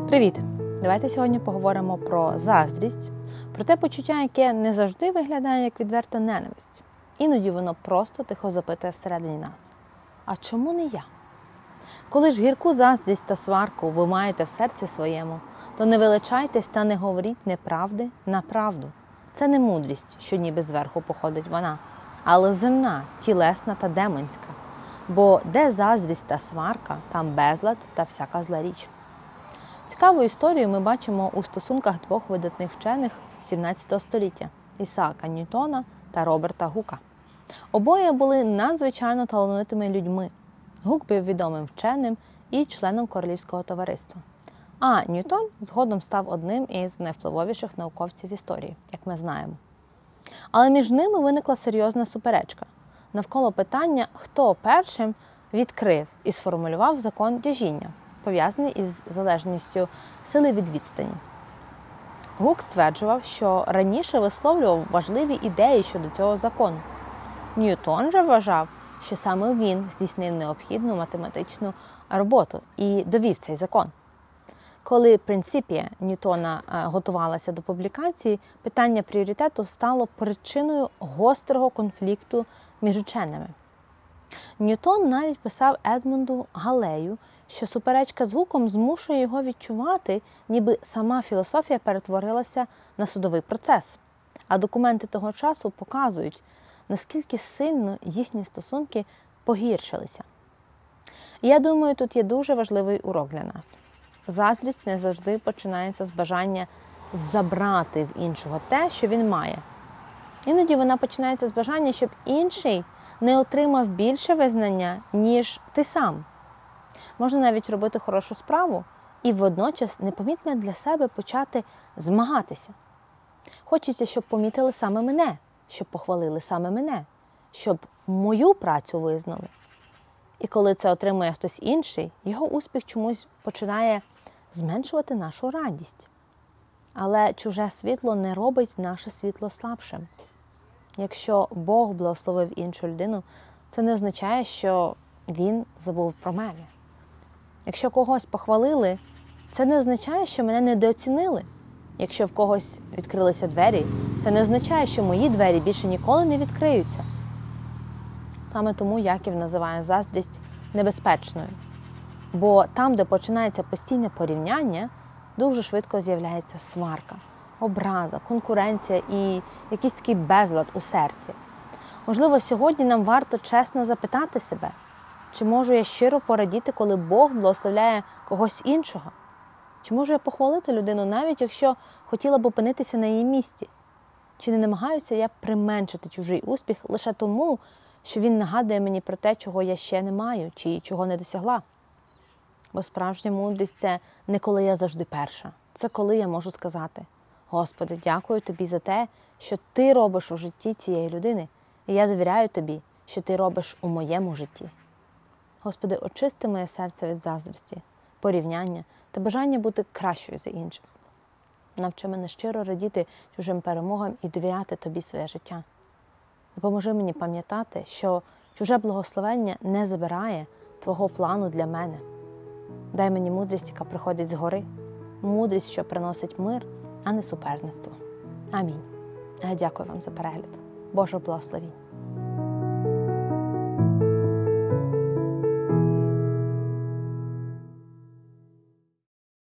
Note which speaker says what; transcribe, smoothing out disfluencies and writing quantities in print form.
Speaker 1: Привіт! Давайте сьогодні поговоримо про заздрість, про те почуття, яке не завжди виглядає як відверта ненависть. Іноді воно просто тихо запитує всередині нас. А чому не я? Коли ж гірку заздрість та сварку ви маєте в серці своєму, то не величайтесь та не говоріть неправди на правду. Це не мудрість, що ніби зверху походить вона, але земна, тілесна та демонська. Бо де заздрість та сварка, там безлад та всяка зла річ. Цікаву історію ми бачимо у стосунках двох видатних вчених 17 століття – Ісаака Ньютона та Роберта Гука. Обоє були надзвичайно талановитими людьми. Гук був відомим вченим і членом Королівського товариства. А Ньютон згодом став одним із найвпливовіших науковців історії, як ми знаємо. Але між ними виникла серйозна суперечка навколо питання, хто першим відкрив і сформулював закон тяжіння, пов'язаний із залежністю сили від відстані. Гук стверджував, що раніше висловлював важливі ідеї щодо цього закону. Ньютон же вважав, що саме він здійснив необхідну математичну роботу і довів цей закон. Коли «Принципія» Ньютона готувалася до публікації, питання пріоритету стало причиною гострого конфлікту між ученими. Ньютон навіть писав Едмунду Галею, що суперечка з Гуком змушує його відчувати, ніби сама філософія перетворилася на судовий процес. А документи того часу показують, наскільки сильно їхні стосунки погіршилися. І я думаю, тут є дуже важливий урок для нас. Заздрість не завжди починається з бажання забрати в іншого те, що він має. Іноді вона починається з бажання, щоб інший не отримав більше визнання, ніж ти сам. Можна навіть робити хорошу справу і водночас непомітно для себе почати змагатися. Хочеться, щоб помітили саме мене, щоб похвалили саме мене, щоб мою працю визнали. І коли це отримує хтось інший, його успіх чомусь починає зменшувати нашу радість. Але чуже світло не робить наше світло слабшим. Якщо Бог благословив іншу людину, це не означає, що Він забув про мене. Якщо когось похвалили, це не означає, що мене недооцінили. Якщо в когось відкрилися двері, це не означає, що мої двері більше ніколи не відкриються. Саме тому Яків називає заздрість небезпечною. Бо там, де починається постійне порівняння, дуже швидко з'являється сварка, образа, конкуренція і якийсь такий безлад у серці. Можливо, сьогодні нам варто чесно запитати себе, чи можу я щиро порадіти, коли Бог благословляє когось іншого? Чи можу я похвалити людину, навіть якщо хотіла б опинитися на її місці? Чи не намагаюся я применшити чужий успіх лише тому, що він нагадує мені про те, чого я ще не маю, чи чого не досягла? Бо справжня мудрість – це не коли я завжди перша. Це коли я можу сказати: Господи, дякую Тобі за те, що Ти робиш у житті цієї людини, і я довіряю Тобі, що Ти робиш у моєму житті. Господи, очисти моє серце від заздрості, порівняння та бажання бути кращою за інших. Навчи мене щиро радіти чужим перемогам і довіряти Тобі своє життя. Допоможи мені пам'ятати, що чуже благословення не забирає Твого плану для мене. Дай мені мудрість, яка приходить згори, мудрість, що приносить мир, а не суперництво. Амінь. Дякую вам за перегляд. Божого благословіння.